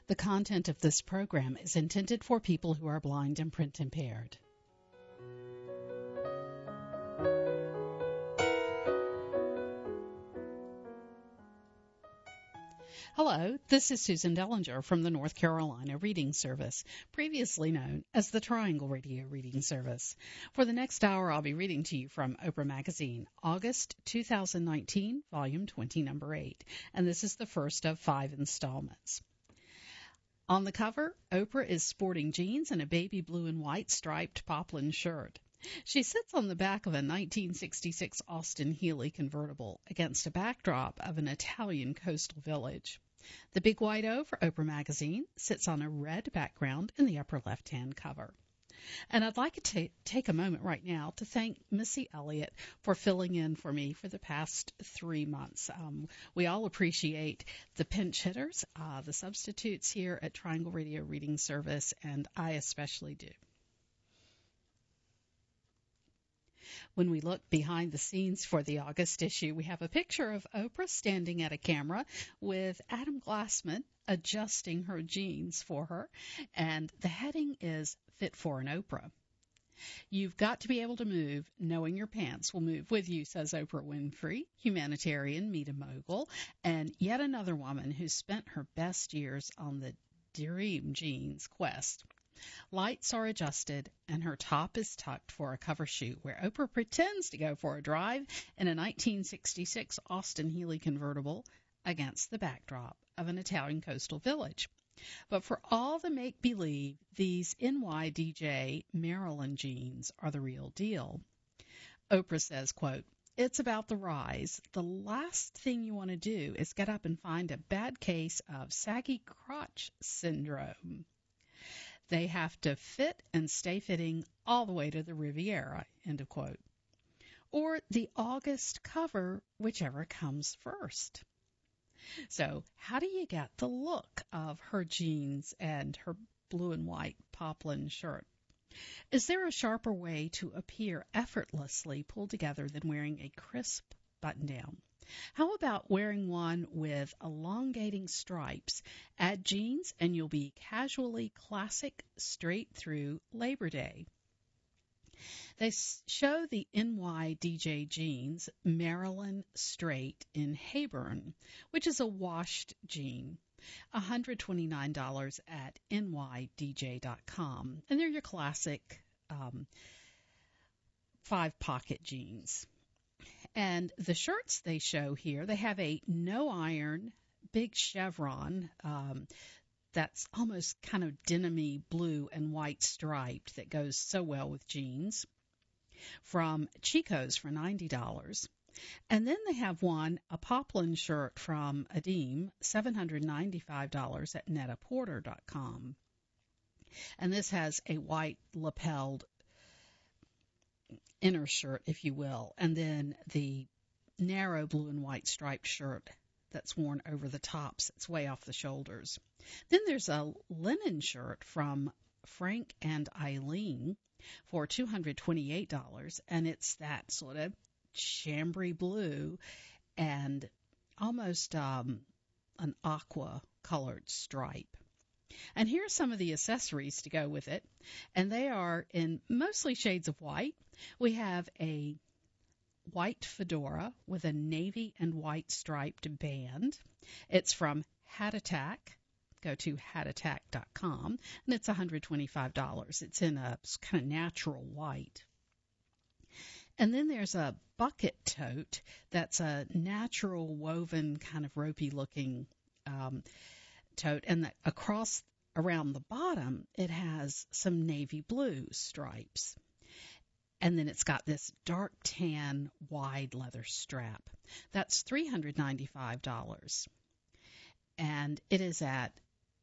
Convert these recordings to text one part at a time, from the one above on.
The content of this program is intended for people who are blind and print impaired. Hello, this is Susan Dellinger from the North Carolina Reading Service, previously known as the Triangle Radio Reading Service. For the next hour, I'll be reading to you from Oprah Magazine, August 2019, Volume 20, Number 8, and this is the first of 5 installments. On the cover, Oprah is sporting jeans and a baby blue and white striped poplin shirt. She sits on the back of a 1966 Austin Healey convertible against a backdrop of an Italian coastal village. The big white O for Oprah Magazine sits on a red background in the upper left-hand cover. And I'd like to take a moment right now to thank Missy Elliott for filling in for me for the past 3 months. We all appreciate the pinch hitters, the substitutes here at Triangle Radio Reading Service, and I especially do. When we look behind the scenes for the August issue, we have a picture of Oprah standing at a camera with Adam Glassman adjusting her jeans for her, and the heading is Fit for an Oprah. You've got to be able to move, knowing your pants will move with you, says Oprah Winfrey, humanitarian, media mogul, and yet another woman who spent her best years on the dream jeans quest. Lights are adjusted, and her top is tucked for a cover shoot where Oprah pretends to go for a drive in a 1966 Austin Healey convertible against the backdrop of an Italian coastal village. But for all the make-believe, these NYDJ Maryland jeans are the real deal. Oprah says, quote, "It's about the rise. The last thing you want to do is get up and find a bad case of saggy crotch syndrome. They have to fit and stay fitting all the way to the Riviera," end of quote. Or the August cover, whichever comes first. So how do you get the look of her jeans and her blue and white poplin shirt? Is there a sharper way to appear effortlessly pulled together than wearing a crisp button-down? How about wearing one with elongating stripes? Add jeans and you'll be casually classic straight through Labor Day. They show the NYDJ jeans Maryland Straight in Hayburn, which is a washed jean, $129 at nydj.com. And they're your classic 5-pocket jeans. And the shirts they show here, they have a no-iron, big chevron that's almost kind of denim-y blue and white striped that goes so well with jeans, from Chico's for $90. And then they have a poplin shirt from Adim, $795 at netaporter.com. And this has a white lapelled inner shirt, if you will, and then the narrow blue and white striped shirt that's worn over the tops. It's way off the shoulders. Then there's a linen shirt from Frank and Eileen for $228, and it's that sort of chambray blue and almost an aqua colored stripe. And here's some of the accessories to go with it, and they are in mostly shades of white. We have a white fedora with a navy and white striped band. It's from Hat Attack. Go to hatattack.com, and it's $125. It's in a kind of natural white. And then there's a bucket tote that's a natural woven kind of ropey-looking tote, and across around the bottom it has some navy blue stripes, and then it's got this dark tan wide leather strap. That's $395, and it is at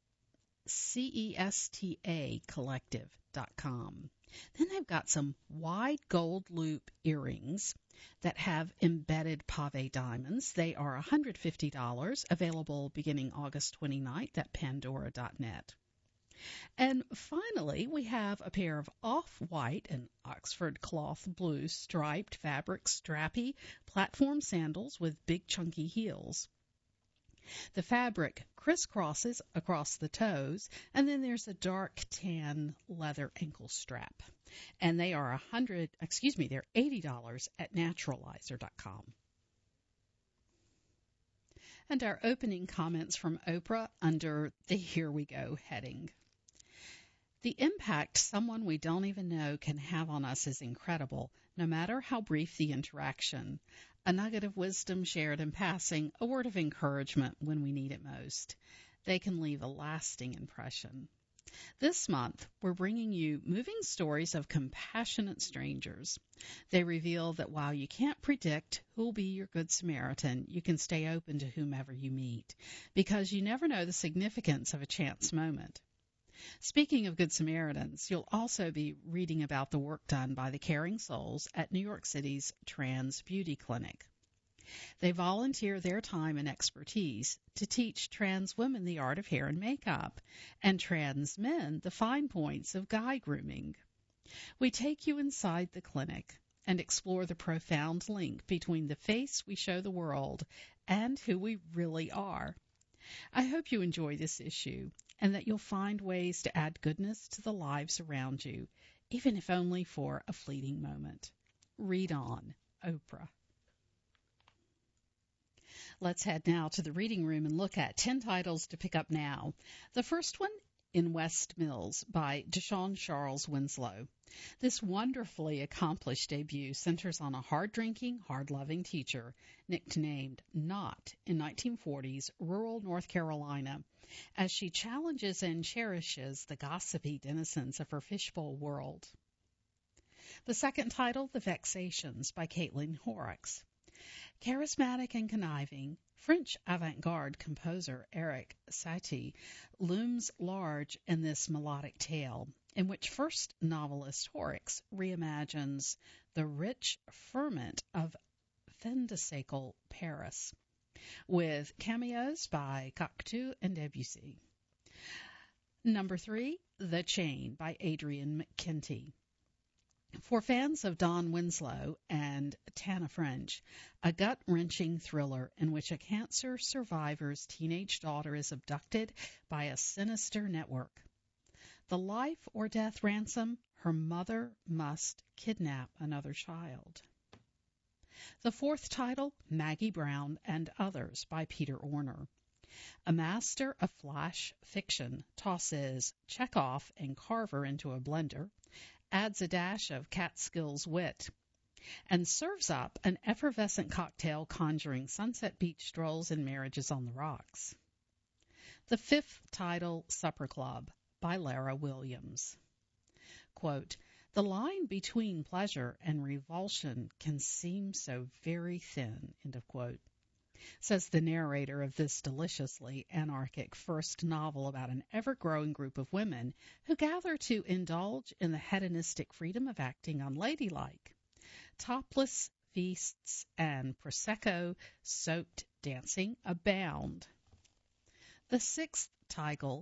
CESTAcollective.com. Then they've got some wide gold loop earrings that have embedded pave diamonds. They are $150, available beginning August 29th at Pandora.net. And finally, we have a pair of off-white and Oxford cloth blue striped fabric strappy platform sandals with big chunky heels. The fabric crisscrosses across the toes, and then there's a dark tan leather ankle strap. And they are they're $80 at naturalizer.com. And our opening comments from Oprah under the Here We Go heading. The impact someone we don't even know can have on us is incredible, no matter how brief the interaction. A nugget of wisdom shared in passing, a word of encouragement when we need it most. They can leave a lasting impression. This month, we're bringing you moving stories of compassionate strangers. They reveal that while you can't predict who'll be your Good Samaritan, you can stay open to whomever you meet, because you never know the significance of a chance moment. Speaking of Good Samaritans, you'll also be reading about the work done by the Caring Souls at New York City's Trans Beauty Clinic. They volunteer their time and expertise to teach trans women the art of hair and makeup, and trans men the fine points of guy grooming. We take you inside the clinic and explore the profound link between the face we show the world and who we really are. I hope you enjoy this issue, and that you'll find ways to add goodness to the lives around you, even if only for a fleeting moment. Read on, Oprah. Let's head now to the reading room and look at 10 titles to pick up now. The first one, In West Mills, by Deshawn Charles Winslow. This wonderfully accomplished debut centers on a hard-drinking, hard-loving teacher nicknamed Not in 1940s rural North Carolina, as she challenges and cherishes the gossipy denizens of her fishbowl world. The second title, The Vexations, by Caitlin Horrocks. Charismatic and conniving, French avant-garde composer Eric Satie looms large in this melodic tale, in which first novelist Horrocks reimagines the rich ferment of fin de siècle Paris, with cameos by Cocteau and Debussy. Number 3, The Chain, by Adrian McKenty. For fans of Don Winslow and Tana French, a gut-wrenching thriller in which a cancer survivor's teenage daughter is abducted by a sinister network. The life or death ransom, her mother must kidnap another child. The fourth title, Maggie Brown and Others, by Peter Orner. A master of flash fiction tosses Chekhov and Carver into a blender, adds a dash of Catskills wit, and serves up an effervescent cocktail conjuring sunset beach strolls and marriages on the rocks. The fifth title, Supper Club, by Lara Williams. Quote, the line between pleasure and revulsion can seem so very thin, end of quote, says the narrator of this deliciously anarchic first novel about an ever-growing group of women who gather to indulge in the hedonistic freedom of acting unladylike. Topless feasts and Prosecco-soaked dancing abound. The sixth title,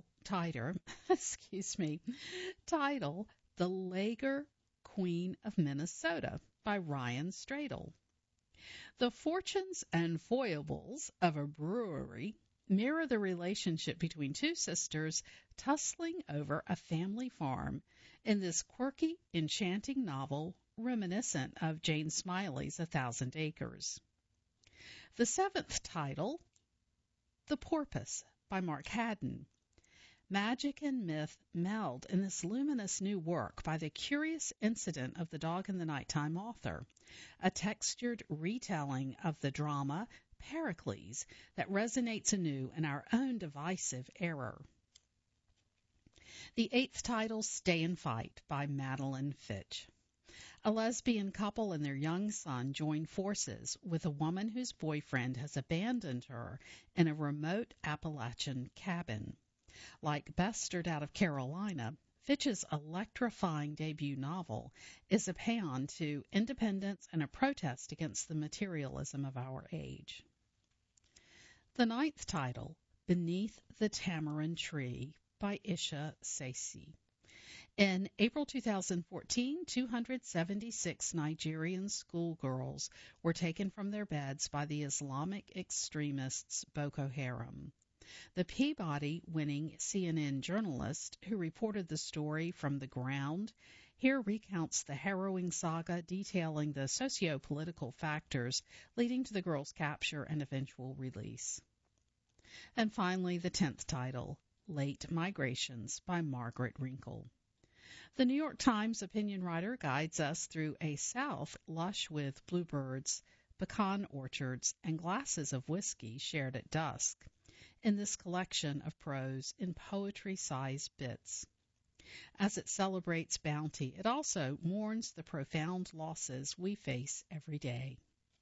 The Lager Queen of Minnesota, by Ryan Stradle. The fortunes and foibles of a brewery mirror the relationship between two sisters tussling over a family farm in this quirky, enchanting novel reminiscent of Jane Smiley's 1,000 Acres. The seventh title, The Porpoise, by Mark Haddon. Magic and myth meld in this luminous new work by the curious incident of the dog in the nighttime author, a textured retelling of the drama Pericles that resonates anew in our own divisive era. The eighth title, Stay and Fight, by Madeline Fitch. A lesbian couple and their young son join forces with a woman whose boyfriend has abandoned her in a remote Appalachian cabin. Like Bastard Out of Carolina, Fitch's electrifying debut novel is a paean to independence and a protest against the materialism of our age. The ninth title, Beneath the Tamarind Tree, by Isha Sesi. In April 2014, 276 Nigerian schoolgirls were taken from their beds by the Islamic extremists Boko Haram. The Peabody-winning CNN journalist who reported the story from the ground here recounts the harrowing saga detailing the socio-political factors leading to the girls' capture and eventual release. And finally, the 10th title, Late Migrations by Margaret Wrinkle. The New York Times opinion writer guides us through a South lush with bluebirds, pecan orchards, and glasses of whiskey shared at dusk in this collection of prose in poetry-sized bits. As it celebrates bounty, it also mourns the profound losses we face every day.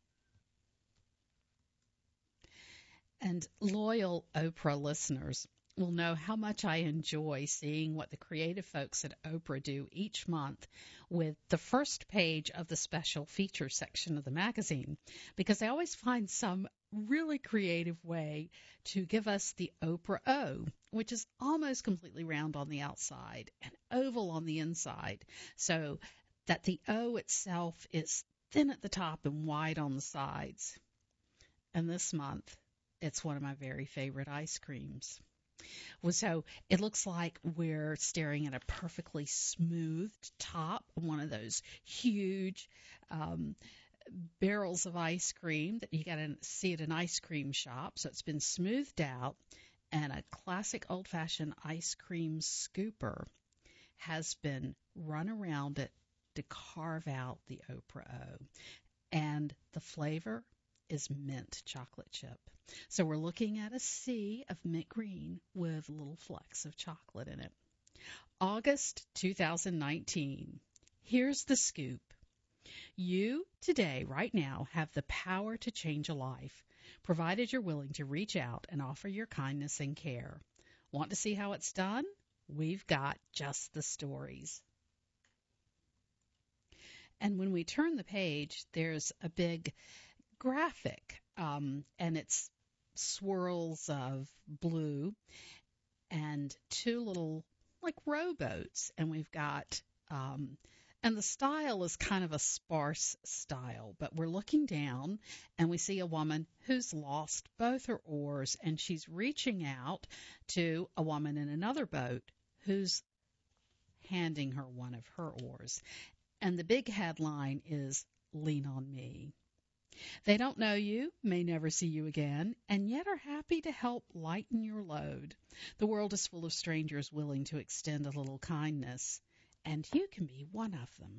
And loyal Oprah listeners will know how much I enjoy seeing what the creative folks at Oprah do each month with the first page of the special feature section of the magazine, because they always find some really creative way to give us the Oprah O, which is almost completely round on the outside and oval on the inside, so that the O itself is thin at the top and wide on the sides. And this month, it's one of my very favorite ice creams. So it looks like we're staring at a perfectly smoothed top, one of those huge barrels of ice cream that you got to see at an ice cream shop. So it's been smoothed out, and a classic old-fashioned ice cream scooper has been run around it to carve out the Oprah O. And the flavor is mint chocolate chip. So we're looking at a sea of mint green with little flecks of chocolate in it. August 2019. Here's the scoop. You, today, right now, have the power to change a life, provided you're willing to reach out and offer your kindness and care. Want to see how it's done? We've got just the stories. And when we turn the page, there's a big graphic, and it's swirls of blue and two little like rowboats, and we've got and the style is kind of a sparse style, but we're looking down and we see a woman who's lost both her oars, and she's reaching out to a woman in another boat who's handing her one of her oars. And the big headline is Lean on Me. They don't know you, may never see you again, and yet are happy to help lighten your load. The world is full of strangers willing to extend a little kindness, and you can be one of them.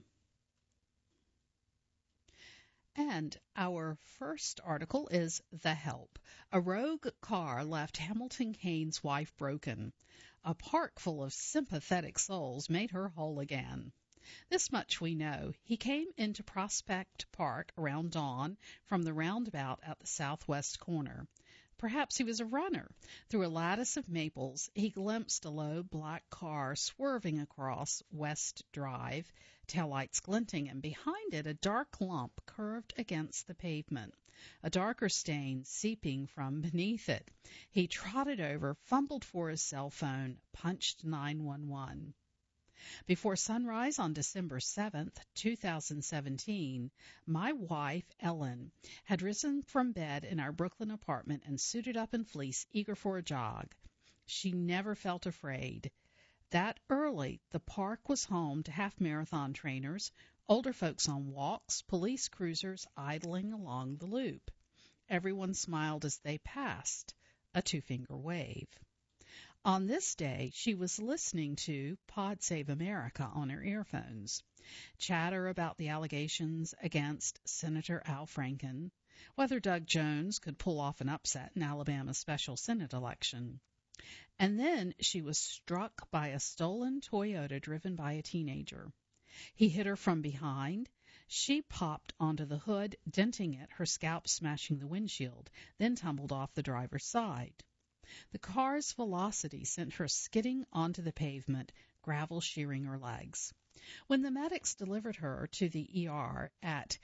And our first article is The Help. A rogue car left Hamilton Kane's wife broken. A park full of sympathetic souls made her whole again. This much we know. He came into Prospect Park around dawn from the roundabout at the southwest corner. Perhaps he was a runner. Through a lattice of maples, he glimpsed a low black car swerving across West Drive, taillights glinting, and behind it a dark lump curved against the pavement, a darker stain seeping from beneath it. He trotted over, fumbled for his cell phone, punched 911. Before sunrise on December 7th, 2017, my wife, Ellen, had risen from bed in our Brooklyn apartment and suited up in fleece, eager for a jog. She never felt afraid. That early, the park was home to half-marathon trainers, older folks on walks, police cruisers idling along the loop. Everyone smiled as they passed, a two-finger wave. On this day, she was listening to Pod Save America on her earphones, chatter about the allegations against Senator Al Franken, whether Doug Jones could pull off an upset in Alabama's special Senate election. And then she was struck by a stolen Toyota driven by a teenager. He hit her from behind. She popped onto the hood, denting it, her scalp smashing the windshield, then tumbled off the driver's side. The car's velocity sent her skidding onto the pavement, gravel shearing her legs. When the medics delivered her to the ER at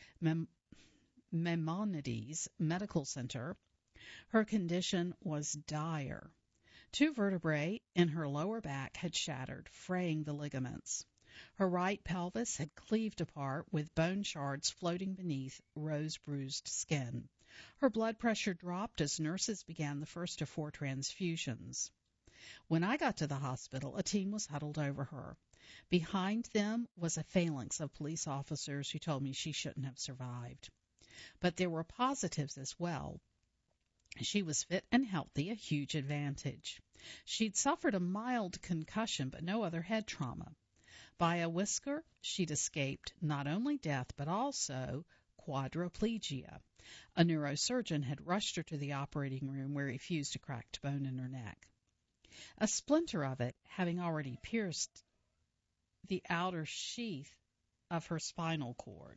Maimonides Medical Center, her condition was dire. 2 vertebrae in her lower back had shattered, fraying the ligaments. Her right pelvis had cleaved apart, with bone shards floating beneath rose-bruised skin. Her blood pressure dropped as nurses began the first of 4 transfusions. When I got to the hospital, a team was huddled over her. Behind them was a phalanx of police officers who told me she shouldn't have survived. But there were positives as well. She was fit and healthy, a huge advantage. She'd suffered a mild concussion, but no other head trauma. By a whisker, she'd escaped not only death, but also quadriplegia. A neurosurgeon had rushed her to the operating room where he fused a cracked bone in her neck. A splinter of it having already pierced the outer sheath of her spinal cord.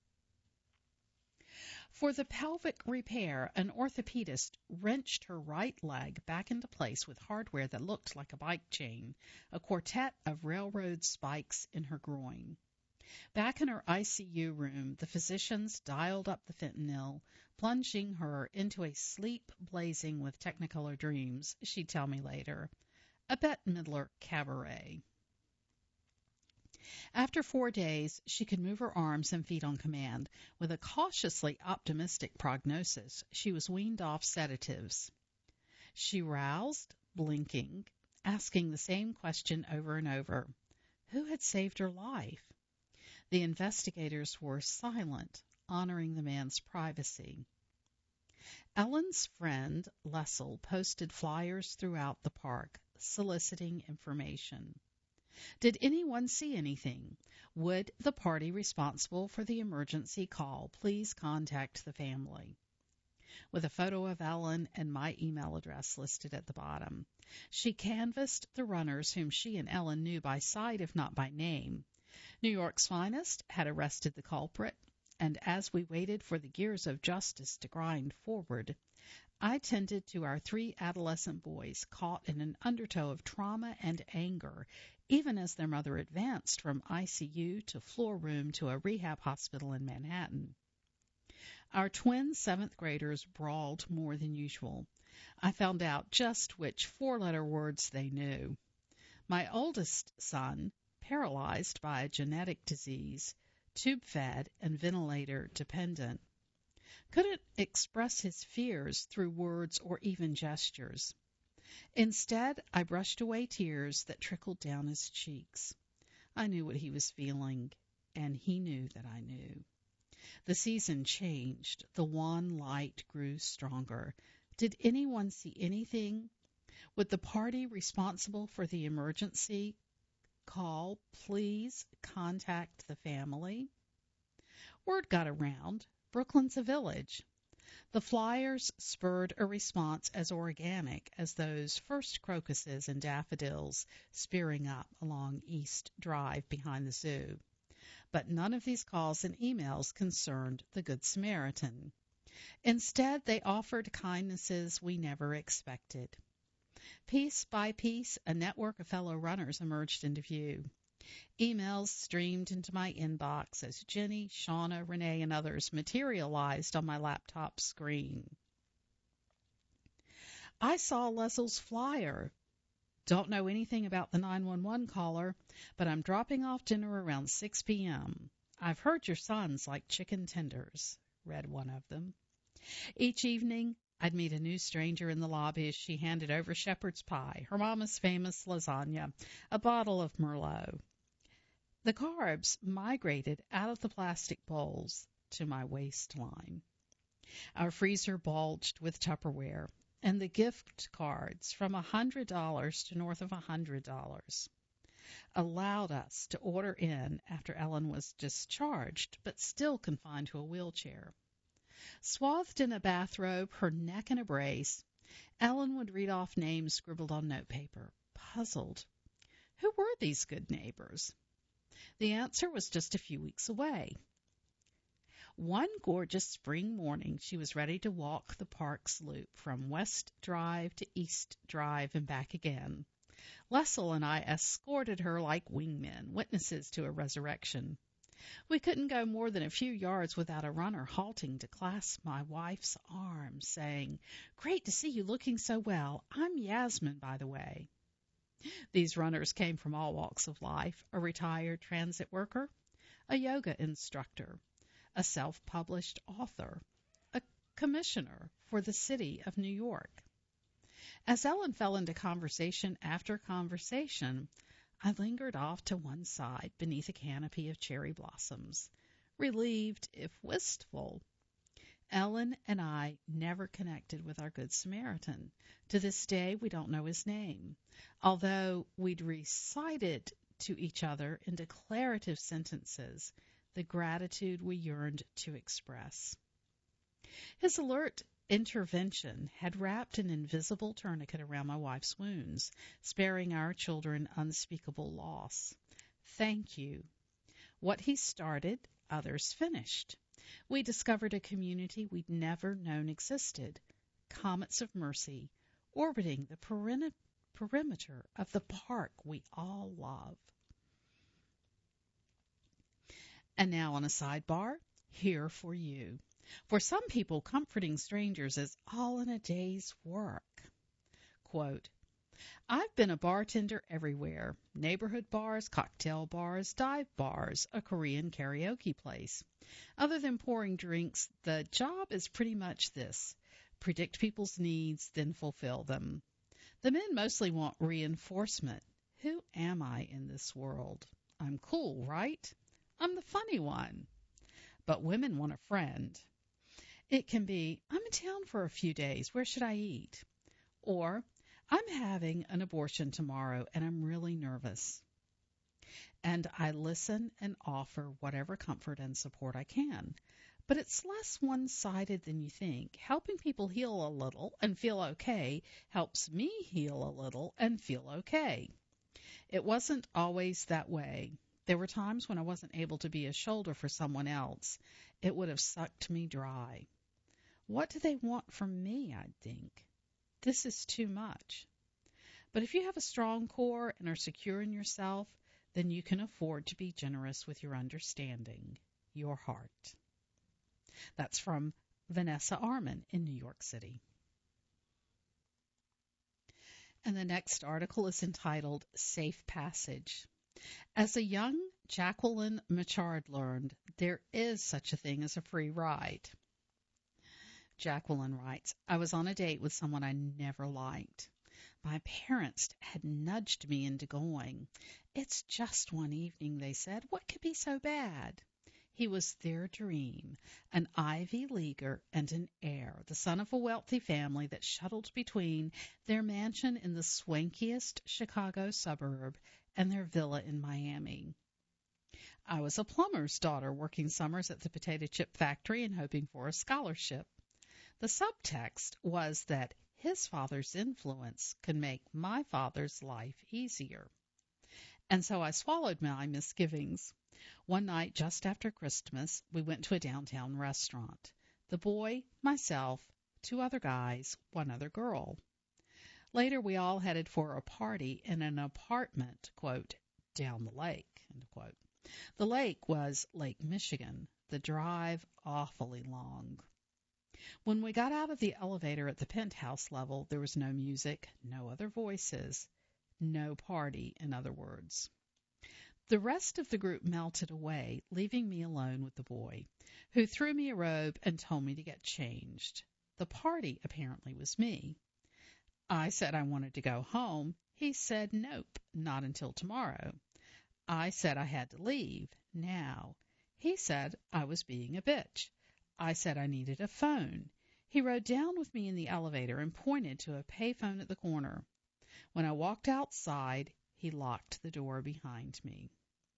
For the pelvic repair, an orthopedist wrenched her right leg back into place with hardware that looked like a bike chain, a quartet of railroad spikes in her groin. Back in her ICU room, the physicians dialed up the fentanyl, plunging her into a sleep blazing with Technicolor dreams, she'd tell me later. A Bette Midler cabaret. After 4 days, she could move her arms and feet on command. With a cautiously optimistic prognosis, she was weaned off sedatives. She roused, blinking, asking the same question over and over. Who had saved her life? The investigators were silent, honoring the man's privacy. Ellen's friend, Lessel, posted flyers throughout the park, soliciting information. Did anyone see anything? Would the party responsible for the emergency call please contact the family? With a photo of Ellen and my email address listed at the bottom. She canvassed the runners whom she and Ellen knew by sight, if not by name. New York's Finest had arrested the culprit, and as we waited for the gears of justice to grind forward, I tended to our 3 adolescent boys caught in an undertow of trauma and anger, even as their mother advanced from ICU to floor room to a rehab hospital in Manhattan. Our twin 7th graders brawled more than usual. I found out just which 4-letter words they knew. My oldest son, paralyzed by a genetic disease, tube-fed and ventilator-dependent, couldn't express his fears through words or even gestures. Instead, I brushed away tears that trickled down his cheeks. I knew what he was feeling, and he knew that I knew. The season changed. The wan light grew stronger. Did anyone see anything? Would the party responsible for the emergency call please contact the family? Word got around. Brooklyn's a village. The flyers spurred a response as organic as those first crocuses and daffodils spearing up along East Drive behind the zoo. But none of these calls and emails concerned the Good Samaritan. Instead, they offered kindnesses we never expected. Piece by piece, a network of fellow runners emerged into view. Emails streamed into my inbox as Jenny, Shauna, Renee, and others materialized on my laptop screen. I saw Lesel's flyer. Don't know anything about the 911 caller, but I'm dropping off dinner around 6 p.m. I've heard your sons like chicken tenders, read one of them. Each evening, I'd meet a new stranger in the lobby as she handed over shepherd's pie, her mama's famous lasagna, a bottle of Merlot. The carbs migrated out of the plastic bowls to my waistline. Our freezer bulged with Tupperware, and the gift cards from $100 to north of $100 allowed us to order in after Ellen was discharged, but still confined to a wheelchair. Swathed in a bathrobe, her neck in a brace, Ellen would read off names scribbled on notepaper, puzzled. Who were these good neighbors? The answer was just a few weeks away. One gorgeous spring morning, she was ready to walk the park's loop from West Drive to East Drive and back again. Lessel and I escorted her like wingmen, witnesses to a resurrection. We couldn't go more than a few yards without a runner halting to clasp my wife's arm, saying, "Great to see you looking so well. I'm Yasmin, by the way." These runners came from all walks of life: a retired transit worker, a yoga instructor, a self-published author, a commissioner for the city of New York. As Ellen fell into conversation after conversation, I lingered off to one side beneath a canopy of cherry blossoms, relieved if wistful. Ellen and I never connected with our Good Samaritan. To this day, we don't know his name, although we'd recited to each other in declarative sentences the gratitude we yearned to express. His alert intervention had wrapped an invisible tourniquet around my wife's wounds, sparing our children unspeakable loss. Thank you. What he started, others finished. We discovered a community we'd never known existed, comets of mercy, orbiting the perimeter of the park we all love. And now on a sidebar, here for you. For some people, comforting strangers is all in a day's work. Quote, "I've been a bartender everywhere: neighborhood bars, cocktail bars, dive bars, a Korean karaoke place. Other than pouring drinks, the job is pretty much this: predict people's needs, then fulfill them. The men mostly want reinforcement. Who am I in this world? I'm cool, right? I'm the funny one. But women want a friend. It can be, I'm in town for a few days. Where should I eat? Or, I'm having an abortion tomorrow and I'm really nervous." And I listen and offer whatever comfort and support I can. But it's less one-sided than you think. Helping people heal a little and feel okay helps me heal a little and feel okay. It wasn't always that way. There were times when I wasn't able to be a shoulder for someone else. It would have sucked me dry. What do they want from me, I'd think? This is too much. But if you have a strong core and are secure in yourself, then you can afford to be generous with your understanding, your heart. That's from Vanessa Arman in New York City. And the next article is entitled Safe Passage. As a young Jacqueline Machard learned, there is such a thing as a free ride. Jacqueline writes, "I was on a date with someone I never liked. My parents had nudged me into going. It's just one evening, they said. What could be so bad? He was their dream, an Ivy Leaguer and an heir, the son of a wealthy family that shuttled between their mansion in the swankiest Chicago suburb and their villa in Miami. I was a plumber's daughter working summers at the potato chip factory and hoping for a scholarship. The subtext was that his father's influence could make my father's life easier. And so I swallowed my misgivings. One night just after Christmas, we went to a downtown restaurant. The boy, myself, 2 other guys, 1 other girl. Later, we all headed for a party in an apartment, quote, down the lake, end quote. The lake was Lake Michigan, the drive awfully long. When we got out of the elevator at the penthouse level, there was no music, no other voices, no party, in other words. The rest of the group melted away, leaving me alone with the boy, who threw me a robe and told me to get changed. The party apparently was me. I said I wanted to go home. He said nope, not until tomorrow. I said I had to leave now. He said I was being a bitch. I said I needed a phone. He rode down with me in the elevator and pointed to a payphone at the corner. When I walked outside, he locked the door behind me.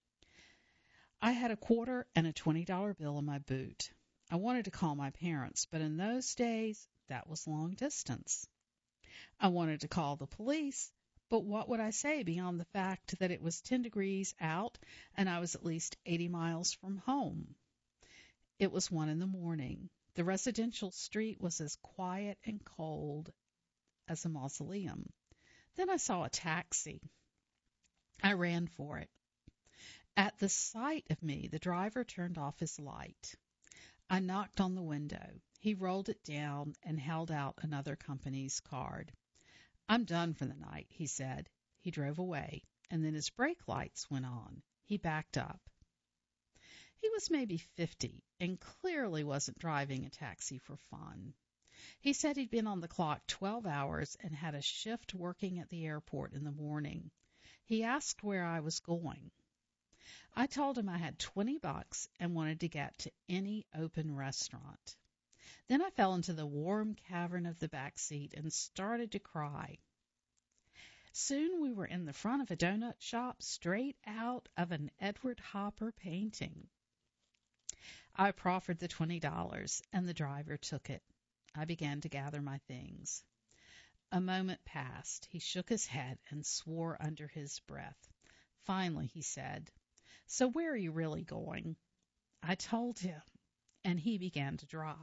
I had a quarter and a $20 bill in my boot. I wanted to call my parents, but in those days, that was long distance. I wanted to call the police, but what would I say beyond the fact that it was 10 degrees out and I was at least 80 miles from home? It was 1 a.m. The residential street was as quiet and cold as a mausoleum. Then I saw a taxi. I ran for it. At the sight of me, the driver turned off his light. I knocked on the window. He rolled it down and held out another company's card. "I'm done for the night," he said. He drove away, and then his brake lights went on. He backed up. He was maybe 50 and clearly wasn't driving a taxi for fun. He said he'd been on the clock 12 hours and had a shift working at the airport in the morning. He asked where I was going. I told him I had $20 and wanted to get to any open restaurant. Then I fell into the warm cavern of the back seat and started to cry. Soon we were in the front of a donut shop straight out of an Edward Hopper painting. I proffered the $20, and the driver took it. I began to gather my things. A moment passed. He shook his head and swore under his breath. Finally, he said, "So where are you really going?" I told him, and he began to drive.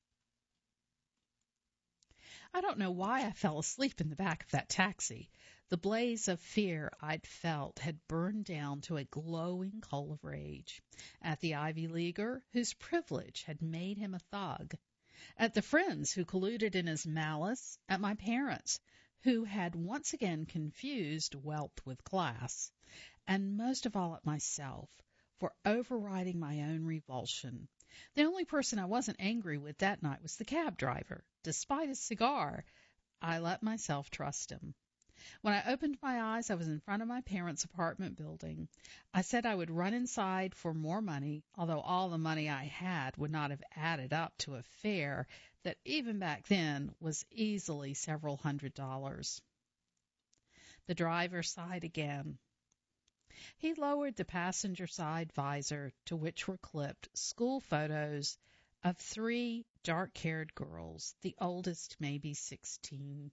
I don't know why I fell asleep in the back of that taxi. The blaze of fear I'd felt had burned down to a glowing coal of rage. At the Ivy Leaguer, whose privilege had made him a thug. At the friends who colluded in his malice. At my parents, who had once again confused wealth with class. And most of all at myself, for overriding my own revulsion. The only person I wasn't angry with that night was the cab driver. Despite his cigar, I let myself trust him. When I opened my eyes, I was in front of my parents' apartment building. I said I would run inside for more money, although all the money I had would not have added up to a fare that even back then was easily several $100s. The driver sighed again. He lowered the passenger side visor, to which were clipped school photos of 3 dark-haired girls, the oldest maybe 16.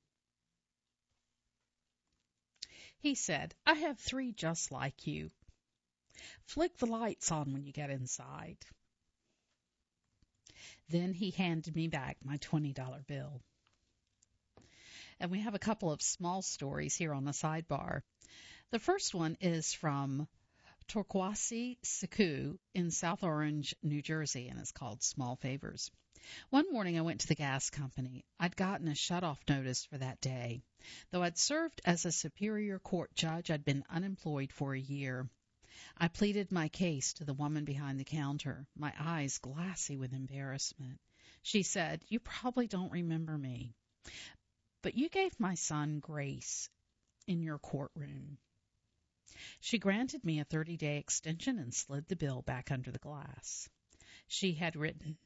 He said, "I have 3 just like you. Flick the lights on when you get inside." Then he handed me back my $20 bill. And we have a couple of small stories here on the sidebar. The first one is from Torquasi Siku in South Orange, New Jersey, and it's called Small Favors. One morning I went to the gas company. I'd gotten a shut-off notice for that day. Though I'd served as a Superior Court judge, I'd been unemployed for a year. I pleaded my case to the woman behind the counter, my eyes glassy with embarrassment. She said, "You probably don't remember me, but you gave my son grace in your courtroom." She granted me a 30-day extension and slid the bill back under the glass. She had written,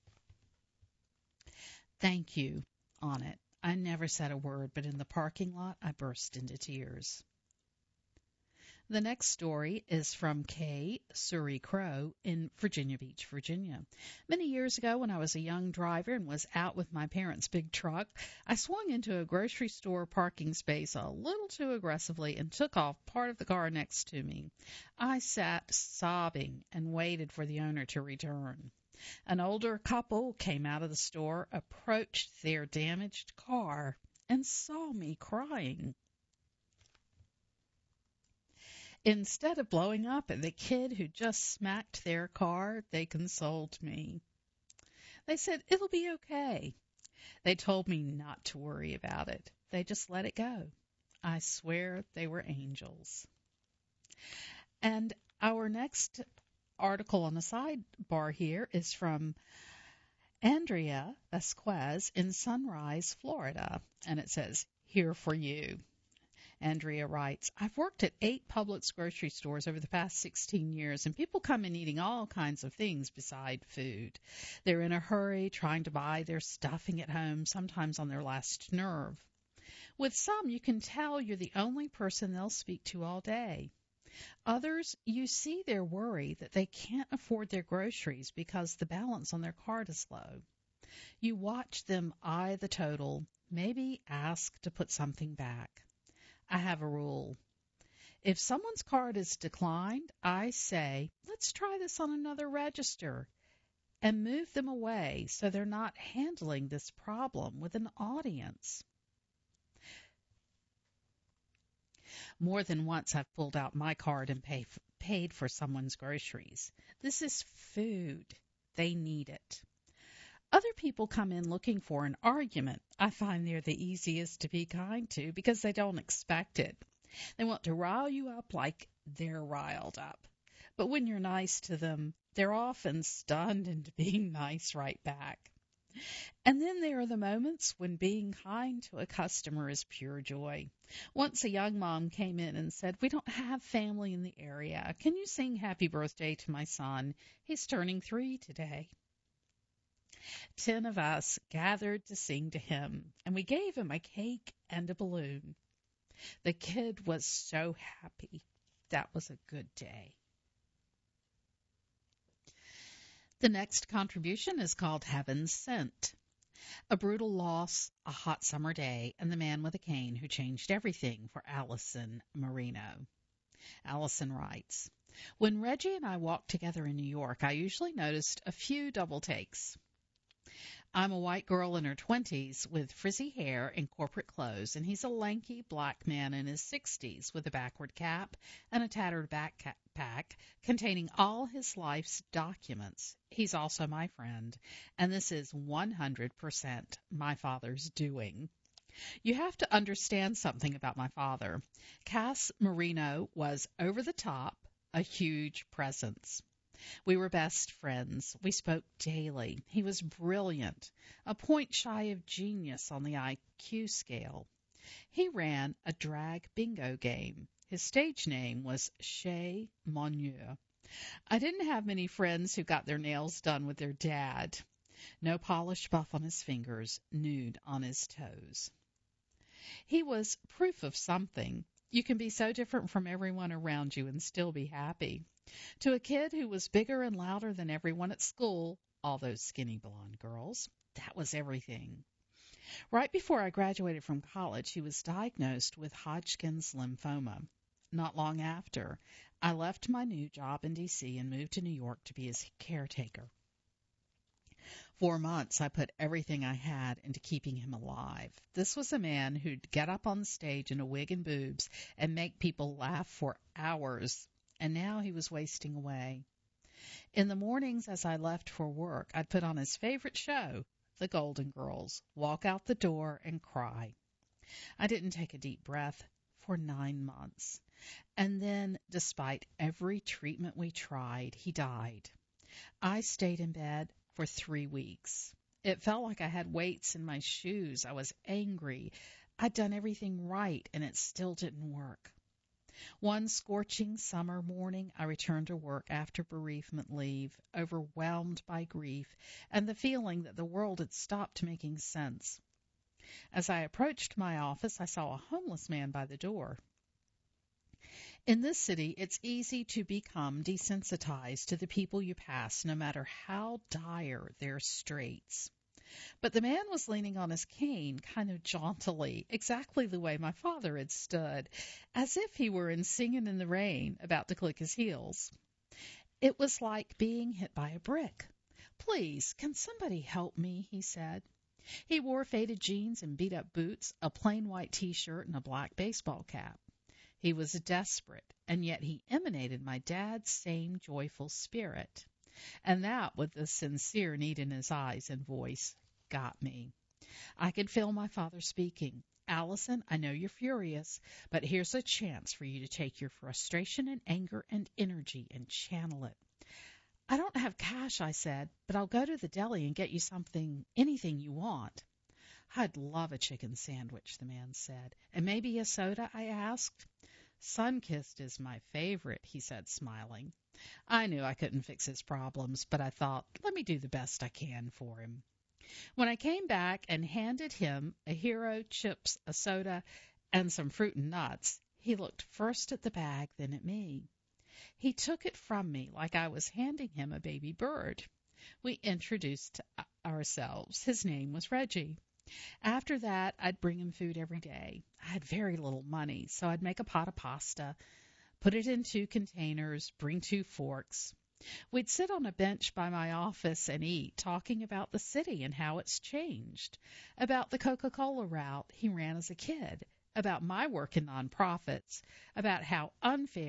"Thank you," on it. I never said a word, but in the parking lot I burst into tears. The next story is from Kay Surrey Crow in Virginia Beach, Virginia. Many years ago, when I was a young driver and was out with my parents' big truck, I swung into a grocery store parking space a little too aggressively and took off part of the car next to me. I sat sobbing and waited for the owner to return. An older couple came out of the store, approached their damaged car, and saw me crying. Instead of blowing up at the kid who just smacked their car, they consoled me. They said, "It'll be okay." They told me not to worry about it. They just let it go. I swear they were angels. And our next article on the sidebar here is from Andrea Vasquez in Sunrise, Florida. And it says, "Here for you." Andrea writes, "I've worked at 8 Publix grocery stores over the past 16 years, and people come in eating all kinds of things beside food. They're in a hurry, trying to buy their stuffing at home, sometimes on their last nerve. With some, you can tell you're the only person they'll speak to all day. Others, you see their worry that they can't afford their groceries because the balance on their card is low. You watch them eye the total, maybe ask to put something back. I have a rule. If someone's card is declined, I say, let's try this on another register, and move them away so they're not handling this problem with an audience. More than once I've pulled out my card and paid for someone's groceries. This is food. They need it. Other people come in looking for an argument. I find they're the easiest to be kind to because they don't expect it. They want to rile you up like they're riled up. But when you're nice to them, they're often stunned into being nice right back. And then there are the moments when being kind to a customer is pure joy. Once a young mom came in and said, "We don't have family in the area. Can you sing happy birthday to my son? He's turning 3 today." 10 of us gathered to sing to him, and we gave him a cake and a balloon. The kid was so happy. That was a good day. The next contribution is called Heaven's Sent. A brutal loss, a hot summer day, and the man with a cane who changed everything for Allison Marino. Allison writes, "When Reggie and I walked together in New York, I usually noticed a few double takes. I'm a white girl in her 20s with frizzy hair and corporate clothes, and he's a lanky black man in his 60s with a backward cap and a tattered backpack containing all his life's documents. He's also my friend, and this is 100% my father's doing. You have to understand something about my father. Cass Marino was over the top, a huge presence. We were best friends. We spoke daily. He was brilliant, a point shy of genius on the IQ scale. He ran a drag bingo game. His stage name was Chez Monier. I didn't have many friends who got their nails done with their dad. No polished buff on his fingers, nude on his toes. He was proof of something. You can be so different from everyone around you and still be happy. To a kid who was bigger and louder than everyone at school, all those skinny blonde girls, that was everything. Right before I graduated from college, he was diagnosed with Hodgkin's lymphoma. Not long after, I left my new job in D.C. and moved to New York to be his caretaker. 4 months, I put everything I had into keeping him alive. This was a man who'd get up on the stage in a wig and boobs and make people laugh for hours. And now he was wasting away. In the mornings as I left for work, I'd put on his favorite show, The Golden Girls, walk out the door and cry. I didn't take a deep breath for 9 months. And then, despite every treatment we tried, he died. I stayed in bed for 3 weeks. It felt like I had weights in my shoes. I was angry. I'd done everything right, and it still didn't work. One scorching summer morning, I returned to work after bereavement leave, overwhelmed by grief and the feeling that the world had stopped making sense. As I approached my office, I saw a homeless man by the door. In this city, it's easy to become desensitized to the people you pass, no matter how dire their straits. But the man was leaning on his cane kind of jauntily, exactly the way my father had stood, as if he were in Singin' in the Rain, about to click his heels. It was like being hit by a brick. "Please, can somebody help me?" he said. He wore faded jeans and beat-up boots, a plain white T-shirt, and a black baseball cap. He was desperate, and yet he emanated my dad's same joyful spirit. And that, with the sincere need in his eyes and voice, got me. I could feel my father speaking. "Allison, I know you're furious, but here's a chance for you to take your frustration and anger and energy and channel it." "I don't have cash," I said, "but I'll go to the deli and get you anything you want." "I'd love a chicken sandwich," the man said. "And maybe a soda?" I asked. "Sunkist is my favorite," he said, smiling. I knew I couldn't fix his problems, but I thought, let me do the best I can for him. When I came back and handed him a Hero, chips, a soda, and some fruit and nuts, he looked first at the bag, then at me. He took it from me like I was handing him a baby bird. We introduced ourselves. His name was Reggie. After that, I'd bring him food every day. I had very little money, so I'd make a pot of pasta, put it in 2 containers, bring 2 forks. We'd sit on a bench by my office and eat, talking about the city and how it's changed, about the Coca-Cola route he ran as a kid, about my work in nonprofits, about how unfair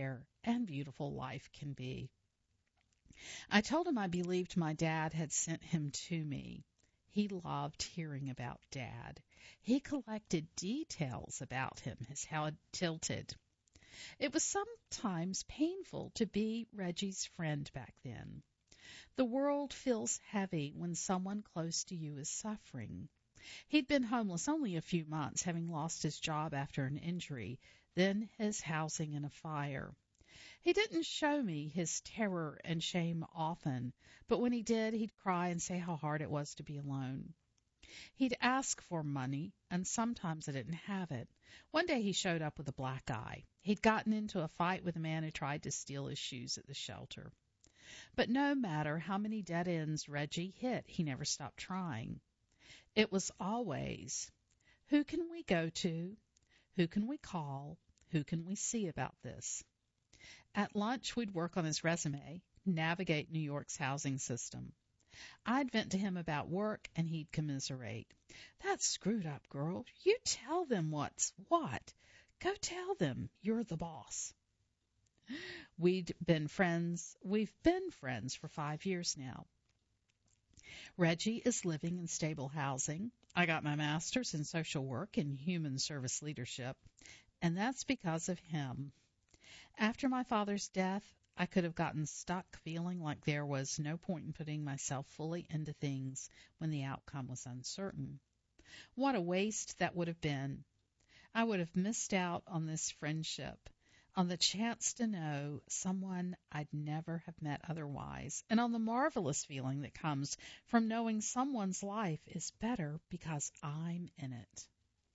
and beautiful life can be. I told him I believed my dad had sent him to me. He loved hearing about Dad. He collected details about him, his head tilted. It was sometimes painful to be Reggie's friend back then. The world feels heavy when someone close to you is suffering. He'd been homeless only a few months, having lost his job after an injury, then his housing in a fire. He didn't show me his terror and shame often, but when he did, he'd cry and say how hard it was to be alone. He'd ask for money, and sometimes I didn't have it. One day he showed up with a black eye. He'd gotten into a fight with a man who tried to steal his shoes at the shelter. But no matter how many dead ends Reggie hit, he never stopped trying. It was always, who can we go to? Who can we call? Who can we see about this? At lunch, we'd work on his resume, navigate New York's housing system. I'd vent to him about work, and he'd commiserate. That's screwed up, girl. You tell them what's what. Go tell them you're the boss. We've been friends for 5 years now. Reggie is living in stable housing. I got my master's in social work and human service leadership, and that's because of him. After my father's death, I could have gotten stuck feeling like there was no point in putting myself fully into things when the outcome was uncertain. What a waste that would have been. I would have missed out on this friendship, on the chance to know someone I'd never have met otherwise, and on the marvelous feeling that comes from knowing someone's life is better because I'm in it.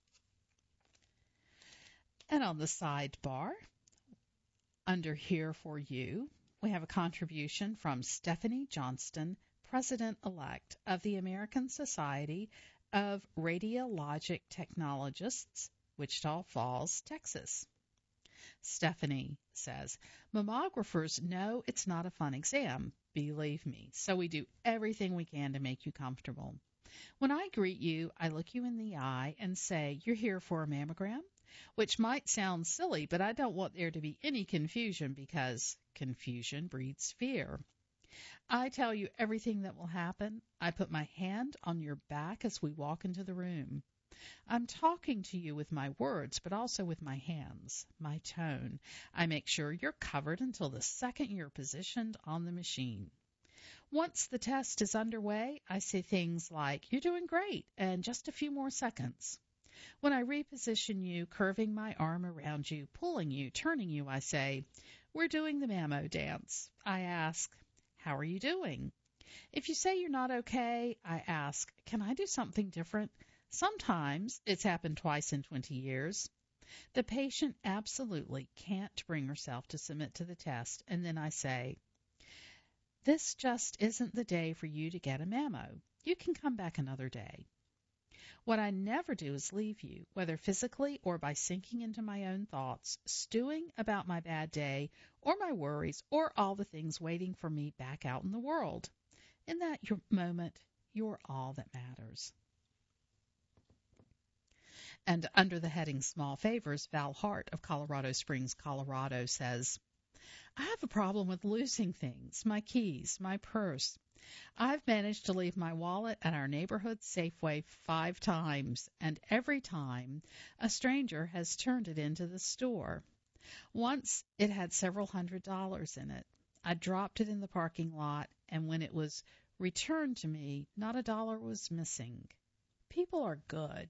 And on the sidebar, under Here For You, we have a contribution from Stephanie Johnston, President-elect of the American Society of Radiologic Technologists, Wichita Falls, Texas. Stephanie says, mammographers know it's not a fun exam, believe me, so we do everything we can to make you comfortable. When I greet you, I look you in the eye and say, you're here for a mammogram? Which might sound silly, but I don't want there to be any confusion because confusion breeds fear. I tell you everything that will happen. I put my hand on your back as we walk into the room. I'm talking to you with my words, but also with my hands, my tone. I make sure you're covered until the second you're positioned on the machine. Once the test is underway, I say things like, you're doing great, and just a few more seconds. When I reposition you, curving my arm around you, pulling you, turning you, I say, we're doing the mammo dance. I ask, how are you doing? If you say you're not okay, I ask, can I do something different? Sometimes it's happened twice in 20 years. The patient absolutely can't bring herself to submit to the test, and then I say, this just isn't the day for you to get a mammo. You can come back another day. What I never do is leave you, whether physically or by sinking into my own thoughts, stewing about my bad day or my worries or all the things waiting for me back out in the world. In that moment, you're all that matters. And under the heading Small Favors, Val Hart of Colorado Springs, Colorado says, I have a problem with losing things, my keys, my purse. I've managed to leave my wallet at our neighborhood Safeway 5 times, and every time a stranger has turned it into the store. Once it had several $100s in it. I dropped it in the parking lot, and when it was returned to me, not a dollar was missing. People are good.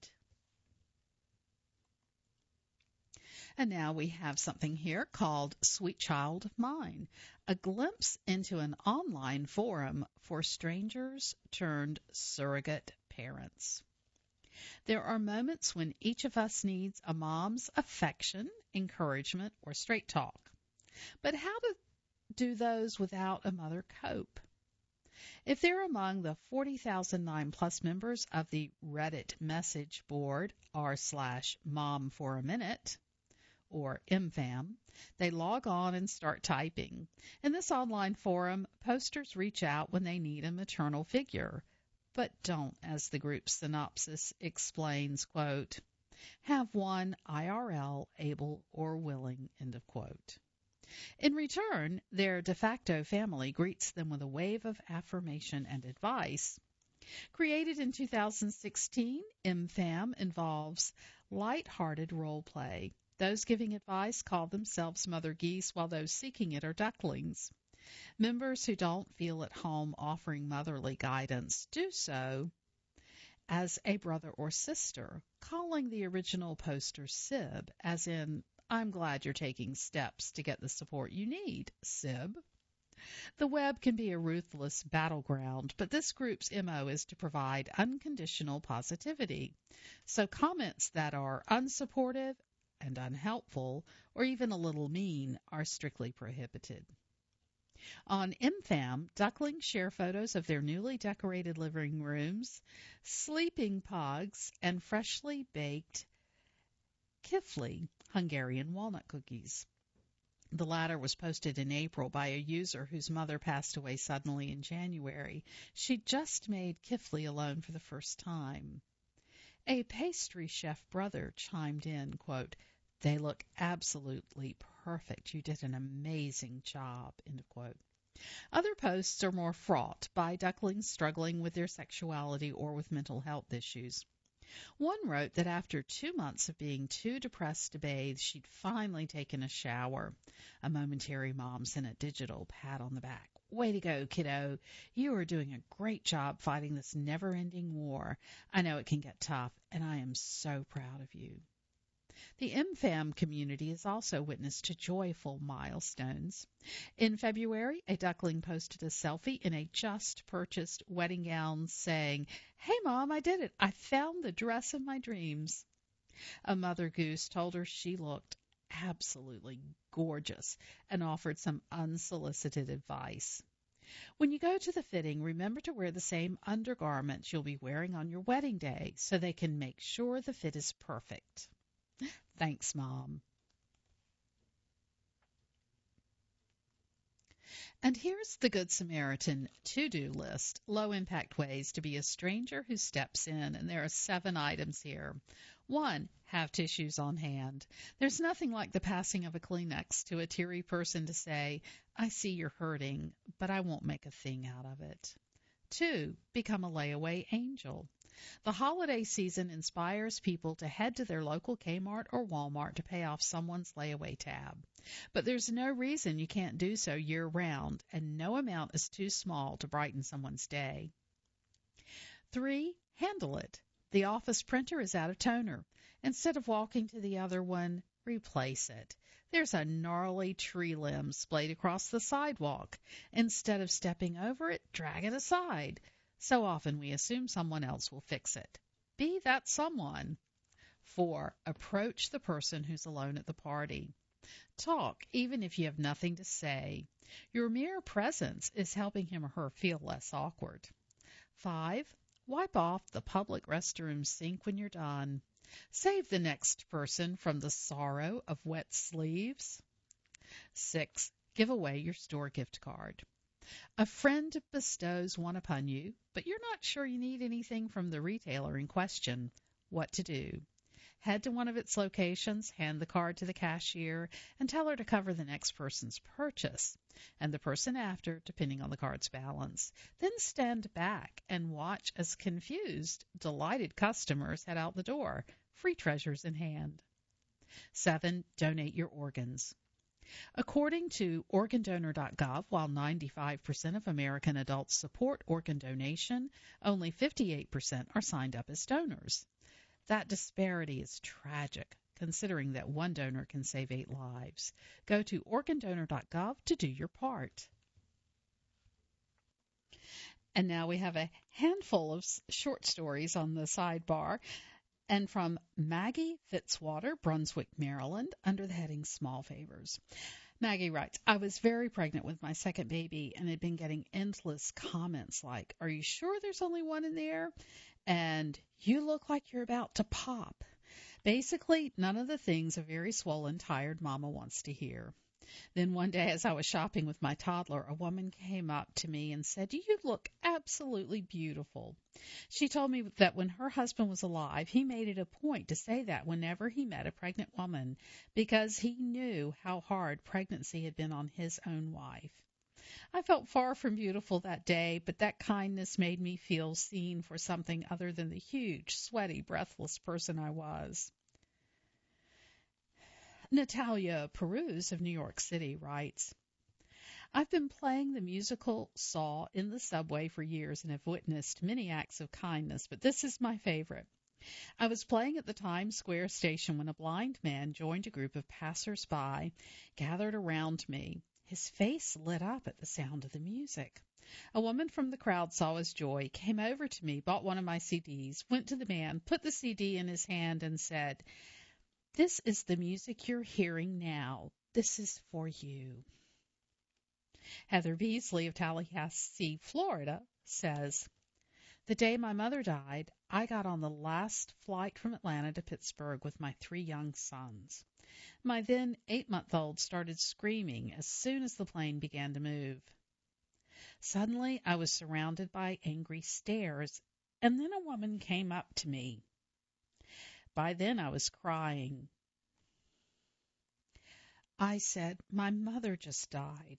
And now we have something here called Sweet Child of Mine, a glimpse into an online forum for strangers turned surrogate parents. There are moments when each of us needs a mom's affection, encouragement, or straight talk. But how do those without a mother cope? If they're among the 40,009+ members of the Reddit message board r/mom4a-minute, or MFAM, they log on and start typing. In this online forum, posters reach out when they need a maternal figure, but don't, as the group's synopsis explains, quote, have one IRL able or willing, end of quote. In return, their de facto family greets them with a wave of affirmation and advice. Created in 2016, MFAM involves light-hearted role play. Those giving advice call themselves mother geese, while those seeking it are ducklings. Members who don't feel at home offering motherly guidance do so as a brother or sister, calling the original poster Sib, as in, I'm glad you're taking steps to get the support you need, Sib. The web can be a ruthless battleground, but this group's MO is to provide unconditional positivity. So comments that are unsupportive and unhelpful, or even a little mean, are strictly prohibited. On MFAM, ducklings share photos of their newly decorated living rooms, sleeping pogs, and freshly baked kifli, Hungarian walnut cookies. The latter was posted in April by a user whose mother passed away suddenly in January. She'd just made kifli alone for the first time. A pastry chef brother chimed in, quote, "They look absolutely perfect. You did an amazing job," end quote. Other posts are more fraught by ducklings struggling with their sexuality or with mental health issues. One wrote that after 2 months of being too depressed to bathe, she'd finally taken a shower. A momentary mom sent a digital pat on the back. "Way to go, kiddo. You are doing a great job fighting this never-ending war. I know it can get tough, and I am so proud of you." The MFAM community is also witness to joyful milestones. In February, a duckling posted a selfie in a just-purchased wedding gown saying, "Hey, Mom, I did it. I found the dress of my dreams." A mother goose told her she looked absolutely gorgeous and offered some unsolicited advice. When you go to the fitting, remember to wear the same undergarments you'll be wearing on your wedding day so they can make sure the fit is perfect. Thanks, Mom. And here's the Good Samaritan to-do list. Low-impact ways to be a stranger who steps in, and there are 7 items here. 1. Have tissues on hand. There's nothing like the passing of a Kleenex to a teary person to say, "I see you're hurting, but I won't make a thing out of it." 2. Become a layaway angel. The holiday season inspires people to head to their local Kmart or Walmart to pay off someone's layaway tab. But there's no reason you can't do so year-round, and no amount is too small to brighten someone's day. 3. Handle it. The office printer is out of toner. Instead of walking to the other one, replace it. There's a gnarly tree limb splayed across the sidewalk. Instead of stepping over it, drag it aside. So often we assume someone else will fix it. Be that someone. 4. Approach the person who's alone at the party. Talk, even if you have nothing to say. Your mere presence is helping him or her feel less awkward. 5. Wipe off the public restroom sink when you're done. Save the next person from the sorrow of wet sleeves. 6. Give away your store gift card. A friend bestows one upon you, but you're not sure you need anything from the retailer in question. What to do? Head to one of its locations, hand the card to the cashier, and tell her to cover the next person's purchase, and the person after, depending on the card's balance. Then stand back and watch as confused, delighted customers head out the door, free treasures in hand. 7. Donate your organs. According to organdonor.gov, while 95% of American adults support organ donation, only 58% are signed up as donors. That disparity is tragic, considering that one donor can save 8 lives. Go to organdonor.gov to do your part. And now we have a handful of short stories on the sidebar. And from Maggie Fitzwater, Brunswick, Maryland, under the heading Small Favors. Maggie writes, "I was very pregnant with my second baby and had been getting endless comments like, 'Are you sure there's only one in there?' And 'You look like you're about to pop.' Basically, none of the things a very swollen, tired mama wants to hear. Then one day as I was shopping with my toddler, a woman came up to me and said, "You look absolutely beautiful." She told me that when her husband was alive, he made it a point to say that whenever he met a pregnant woman because he knew how hard pregnancy had been on his own wife. I felt far from beautiful that day, but that kindness made me feel seen for something other than the huge, sweaty, breathless person I was. Natalia Peruz of New York City writes, I've been playing the musical Saw in the subway for years and have witnessed many acts of kindness, but this is my favorite. I was playing at the Times Square station when a blind man joined a group of passers-by gathered around me. His face lit up at the sound of the music. A woman from the crowd saw his joy, came over to me, bought one of my CDs, went to the man, put the CD in his hand, and said, "This is the music you're hearing now. This is for you." Heather Beasley of Tallahassee, Florida, says, the day my mother died, I got on the last flight from Atlanta to Pittsburgh with my 3 young sons. My then 8-month-old started screaming as soon as the plane began to move. Suddenly, I was surrounded by angry stares, and then a woman came up to me. By then, I was crying. I said, "My mother just died."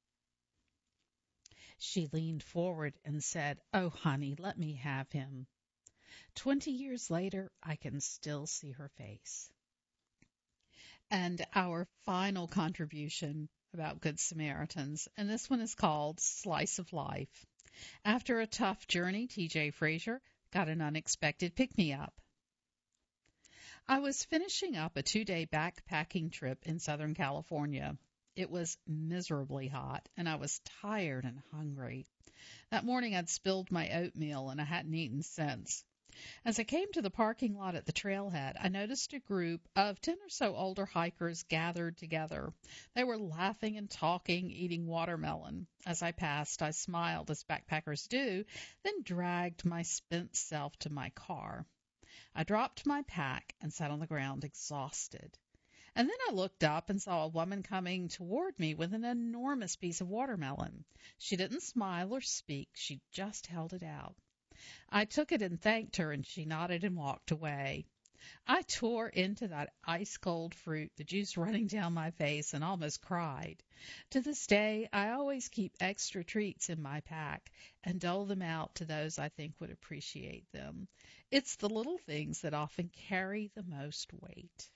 She leaned forward and said, "Oh, honey, let me have him." 20 years later, I can still see her face. And our final contribution about Good Samaritans, and this one is called Slice of Life. After a tough journey, T.J. Frazier got an unexpected pick-me-up. I was finishing up a 2-day backpacking trip in Southern California. It was miserably hot, and I was tired and hungry. That morning I'd spilled my oatmeal, and I hadn't eaten since. As I came to the parking lot at the trailhead, I noticed a group of 10 or so older hikers gathered together. They were laughing and talking, eating watermelon. As I passed, I smiled, as backpackers do, then dragged my spent self to my car. I dropped my pack and sat on the ground exhausted. And then I looked up and saw a woman coming toward me with an enormous piece of watermelon. She didn't smile or speak. She just held it out. I took it and thanked her, and she nodded and walked away. I tore into that ice-cold fruit, the juice running down my face, and almost cried. To this day, I always keep extra treats in my pack and dole them out to those I think would appreciate them. It's the little things that often carry the most weight.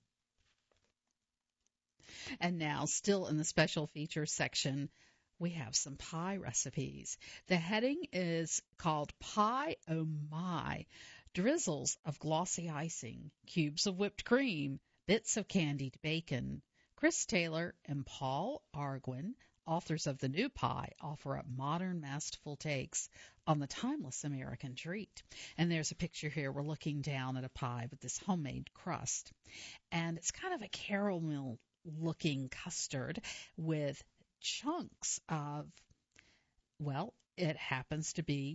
And now, still in the special features section, we have some pie recipes. The heading is called Pie Oh My. Drizzles of glossy icing, cubes of whipped cream, bits of candied bacon. Chris Taylor and Paul Arguin, authors of The New Pie, offer up modern, masterful takes on the timeless American treat. And there's a picture here. We're looking down at a pie with this homemade crust. And it's kind of a caramel-looking custard with chunks of, well, it happens to be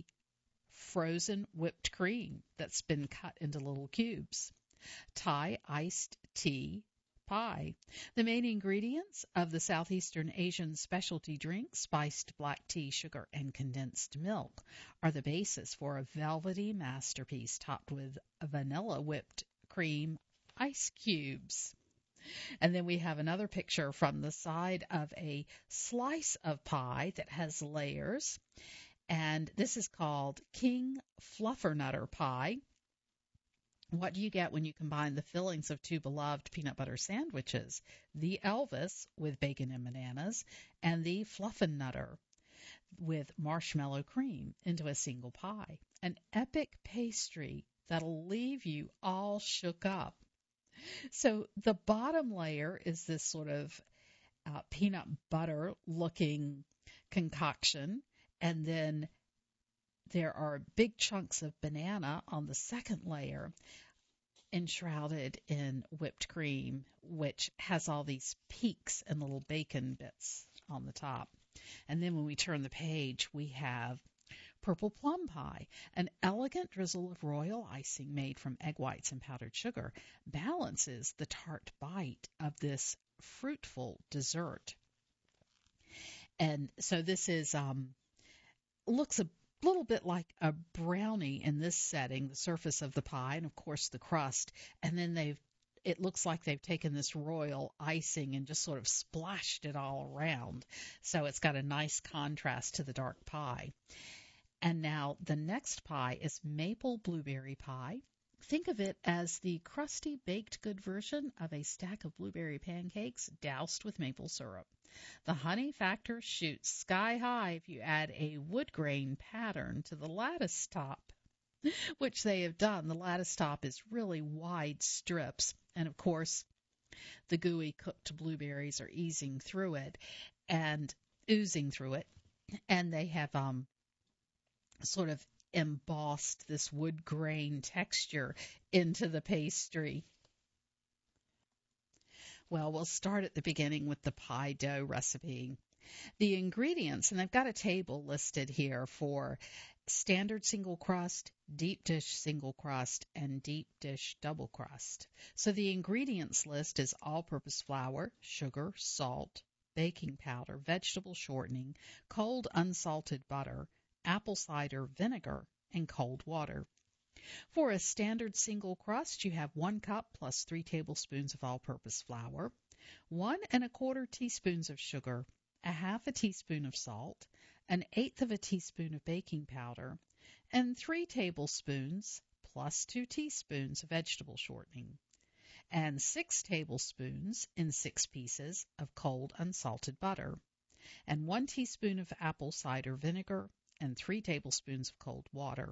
frozen whipped cream that's been cut into little cubes. Thai iced tea pie. The main ingredients of the Southeastern Asian specialty drink, spiced black tea, sugar, and condensed milk, are the basis for a velvety masterpiece topped with vanilla whipped cream ice cubes. And then we have another picture from the side of a slice of pie that has layers. And this is called King Fluffernutter Pie. What do you get when you combine the fillings of 2 beloved peanut butter sandwiches, the Elvis with bacon and bananas, and the Fluffernutter with marshmallow cream into a single pie? An epic pastry that'll leave you all shook up. So the bottom layer is this sort of peanut butter looking concoction, and then there are big chunks of banana on the second layer, enshrouded in whipped cream, which has all these peaks and little bacon bits on the top. And then when we turn the page, we have purple plum pie, an elegant drizzle of royal icing made from egg whites and powdered sugar, balances the tart bite of this fruitful dessert. And so this is looks a little bit like a brownie in this setting, the surface of the pie, and of course the crust. And then it looks like they've taken this royal icing and just sort of splashed it all around. So it's got a nice contrast to the dark pie. And now the next pie is maple blueberry pie. Think of it as the crusty baked good version of a stack of blueberry pancakes doused with maple syrup. The honey factor shoots sky high if you add a wood grain pattern to the lattice top, which they have done. The lattice top is really wide strips, and of course, the gooey cooked blueberries are oozing through it, and they have sort of embossed this wood grain texture into the pastry. Well, we'll start at the beginning with the pie dough recipe. The ingredients, and I've got a table listed here for standard single crust, deep dish single crust, and deep dish double crust. So the ingredients list is all-purpose flour, sugar, salt, baking powder, vegetable shortening, cold unsalted butter, apple cider vinegar, and cold water. For a standard single crust, you have 1 cup plus 3 tablespoons of all-purpose flour, 1 1/4 teaspoons of sugar, 1/2 teaspoon of salt, 1/8 teaspoon of baking powder, and 3 tablespoons plus 2 teaspoons of vegetable shortening, and 6 tablespoons in 6 pieces of cold unsalted butter, and 1 teaspoon of apple cider vinegar, and 3 tablespoons of cold water.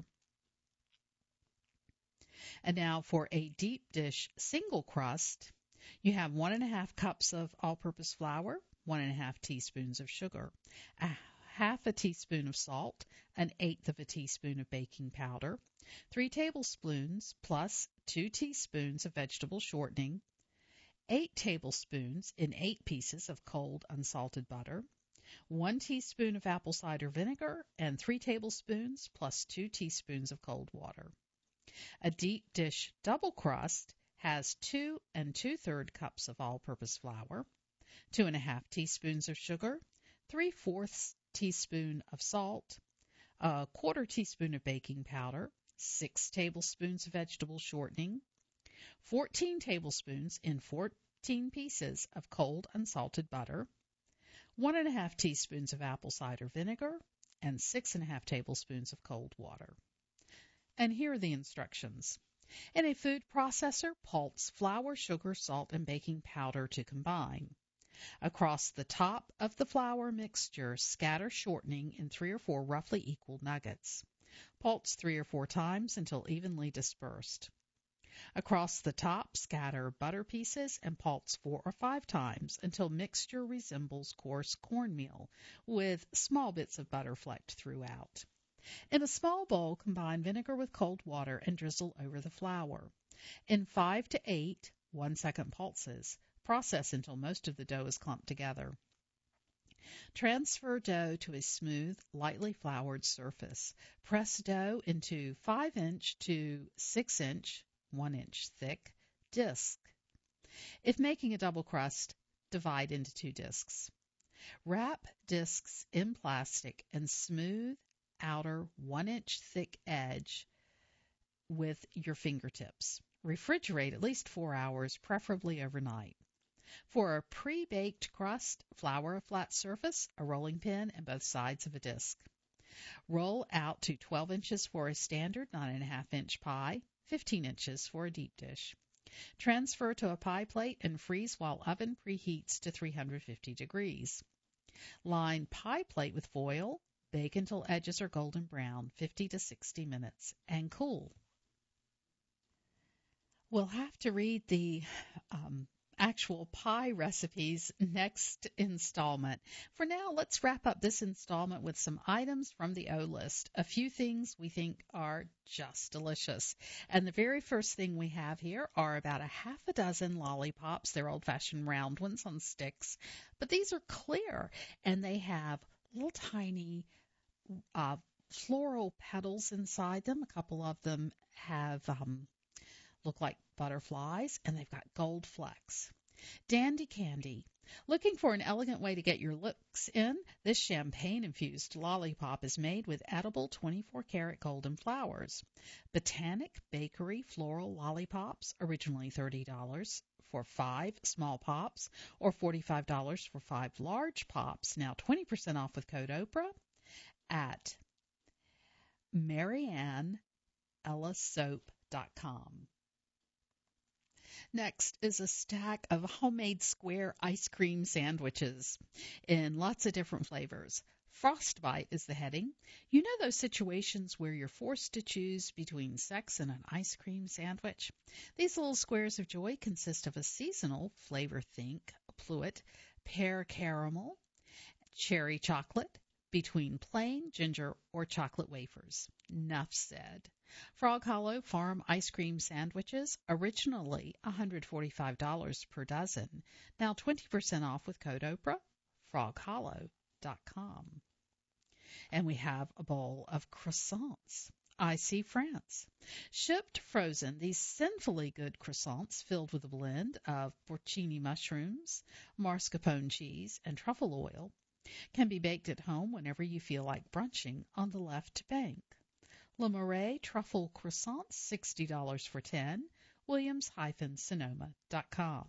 And now for a deep dish single crust, you have 1 1/2 cups of all-purpose flour, 1 1/2 teaspoons of sugar, 1/2 teaspoon of salt, 1/8 teaspoon of baking powder, 3 tablespoons plus 2 teaspoons of vegetable shortening, 8 tablespoons in 8 pieces of cold unsalted butter, 1 teaspoon of apple cider vinegar, and 3 tablespoons plus 2 teaspoons of cold water. A deep dish double crust has 2 2/3 cups of all-purpose flour, 2 1/2 teaspoons of sugar, 3/4 teaspoon of salt, 1/4 teaspoon of baking powder, 6 tablespoons of vegetable shortening, 14 tablespoons in 14 pieces of cold unsalted butter, 1 1/2 teaspoons of apple cider vinegar, and 6 1/2 tablespoons of cold water. And here are the instructions. In a food processor, pulse flour, sugar, salt, and baking powder to combine. Across the top of the flour mixture, scatter shortening in 3 or 4 roughly equal nuggets. Pulse 3 or 4 times until evenly dispersed. Across the top, scatter butter pieces and pulse 4 or 5 times until mixture resembles coarse cornmeal, with small bits of butter flecked throughout. In a small bowl, combine vinegar with cold water and drizzle over the flour. In 5 to 8 1-second pulses, process until most of the dough is clumped together. Transfer dough to a smooth, lightly floured surface. Press dough into 5-inch to 6-inch, 1-inch thick, disc. If making a double crust, divide into 2 discs. Wrap discs in plastic and smooth outer 1-inch thick edge with your fingertips. Refrigerate at least 4 hours, preferably overnight. For a pre-baked crust, flour a flat surface, a rolling pin, and both sides of a disc. Roll out to 12 inches for a standard 9.5-inch pie, 15 inches for a deep dish. Transfer to a pie plate and freeze while oven preheats to 350 degrees. Line pie plate with foil. Bake until edges are golden brown, 50 to 60 minutes, and cool. We'll have to read the actual pie recipes next installment. For now, let's wrap up this installment with some items from the O list. A few things we think are just delicious. And the very first thing we have here are about a half a dozen lollipops. They're old-fashioned round ones on sticks, but these are clear, and they have little tiny floral petals inside them. A couple of them have look like butterflies, and they've got gold flecks. Dandy Candy. Looking for an elegant way to get your looks in? This champagne-infused lollipop is made with edible 24-karat golden flowers. Botanic Bakery floral lollipops, originally $30 for 5 small pops, or $45 for 5 large pops. Now 20% off with code Oprah at MarianneEllisSoap.com. Next is a stack of homemade square ice cream sandwiches in lots of different flavors. Frostbite is the heading. You know those situations where you're forced to choose between sex and an ice cream sandwich? These little squares of joy consist of a seasonal flavor, think Pluet, pear caramel, cherry chocolate, between plain ginger or chocolate wafers. Nuff said. Frog Hollow Farm ice cream sandwiches, originally $145 per dozen, now 20% off with code Oprah, froghollow.com. And we have a bowl of croissants. I see France. Shipped frozen, these sinfully good croissants filled with a blend of porcini mushrooms, mascarpone cheese, and truffle oil can be baked at home whenever you feel like brunching on the left bank. Le Marais Truffle Croissants, $60 for 10, Williams-Sonoma.com.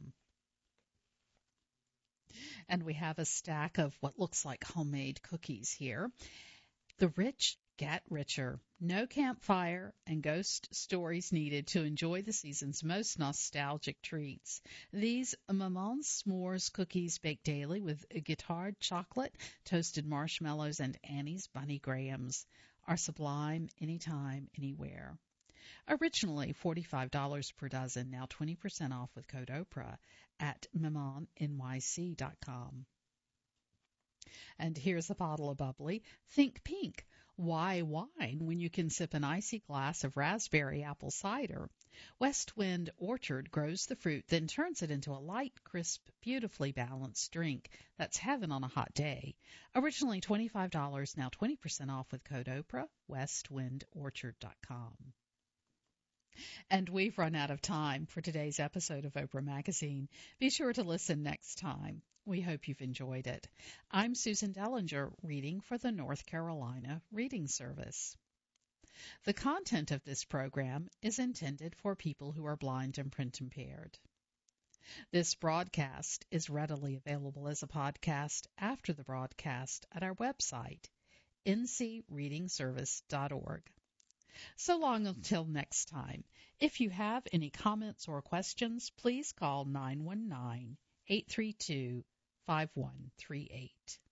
And we have a stack of what looks like homemade cookies here. The rich get richer. No campfire and ghost stories needed to enjoy the season's most nostalgic treats. These Maman S'mores cookies baked daily with guittard chocolate, toasted marshmallows, and Annie's Bunny Grahams are sublime anytime, anywhere. Originally $45 per dozen, now 20% off with code Oprah at MamonNYC.com. And here's a bottle of bubbly. Think pink. Why wine when you can sip an icy glass of raspberry apple cider? West Wind Orchard grows the fruit, then turns it into a light, crisp, beautifully balanced drink that's heaven on a hot day. Originally $25, now 20% off with code Oprah, westwindorchard.com. And we've run out of time for today's episode of Oprah Magazine. Be sure to listen next time. We hope you've enjoyed it. I'm Susan Dellinger, reading for the North Carolina Reading Service. The content of this program is intended for people who are blind and print impaired. This broadcast is readily available as a podcast after the broadcast at our website, ncreadingservice.org. So long until next time. If you have any comments or questions, please call 919-832-5138.